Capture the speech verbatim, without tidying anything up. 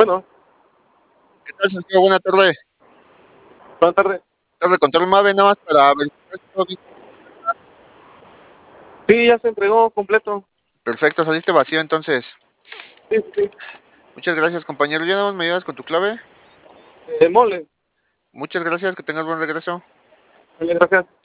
Bueno. ¿Qué tal, Santiago? Buena tarde. Buenas tardes. Tarde, control MAVE, nada más para verificar si todo bien. Sí, ya se entregó completo. Perfecto, saliste vacío entonces. Sí, sí, sí. Muchas gracias, compañero. ¿Ya nada más me ayudas con tu clave? Eh, mole. Muchas gracias, que tengas buen regreso. Muchas gracias.